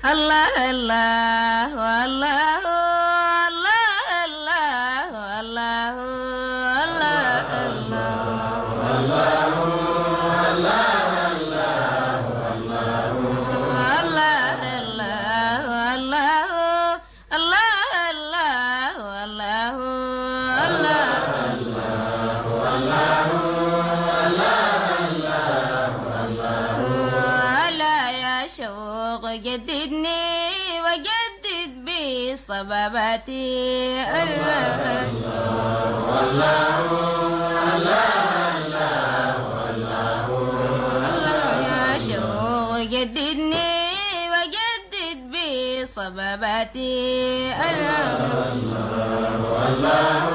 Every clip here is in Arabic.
الله الله الله الله الله الله الله جددني وجدد بصباباتي الله الله الله يا شوق جددني وجدد بصباباتي الله الله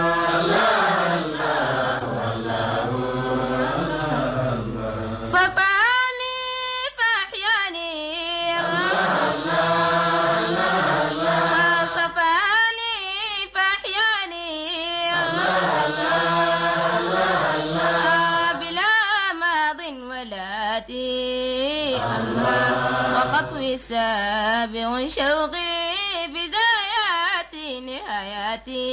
وخطوي سابق شوقي بداياتي نهاياتي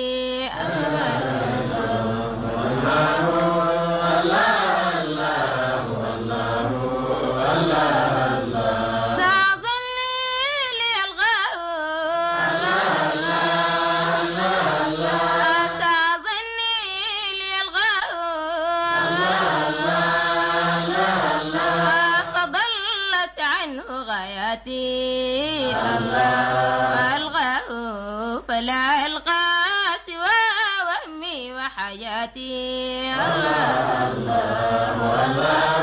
ألغاه فلا ألقى سوى وهمي وحياتي الله الله الله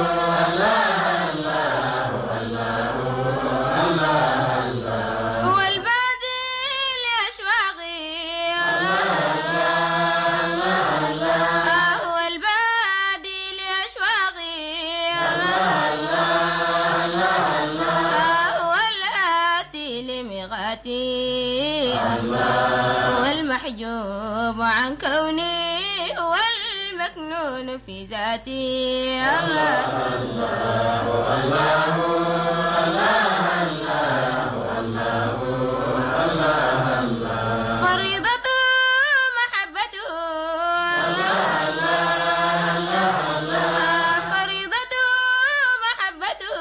هو البادي لأشواقي هو البادي لأشواقي هو المحجوب عن كوني هو المكنون في ذاتي الله الله الله فريضة محبته فريضة محبته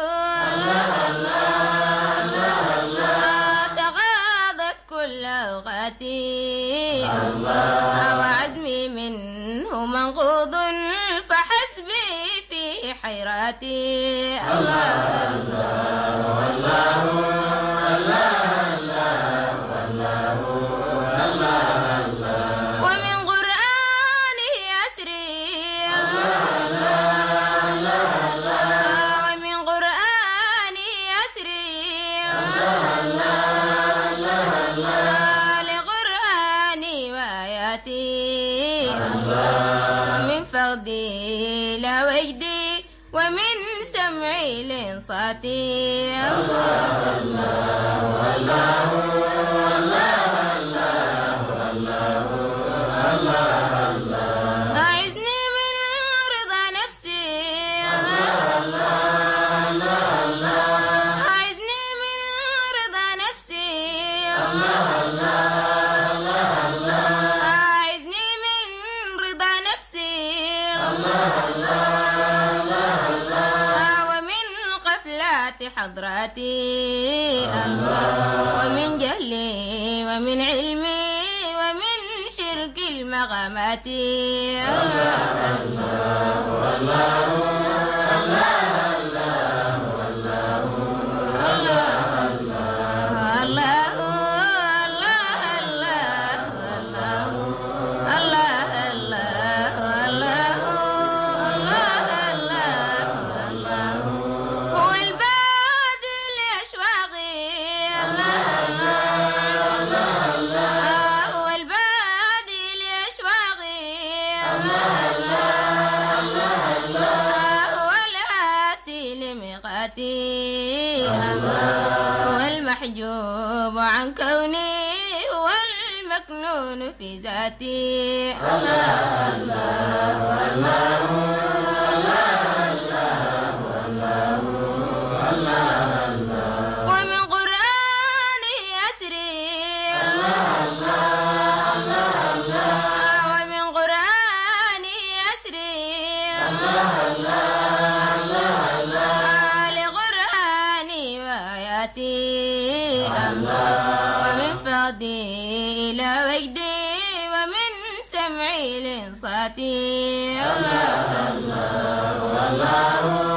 وعزمي منه منقوض فحسبي في حيراتي الله الله الله ومن قرآنه أسري ومن قرآنه أسري ومن فقدي لا وجدي ومن سمعي لانصاتي الله الله الله أعزني من رضا نفسي أعزني من رضا نفسي حضراتي ومن جهلي ومن علمي ومن شرك المغامات الله الله هو المحجوب عن كوني هو المكنون في ذاتي الله الله الله الله الله صفاتي ومن فضي إلى وجدي ومن سمعي لصاتي الله الله الله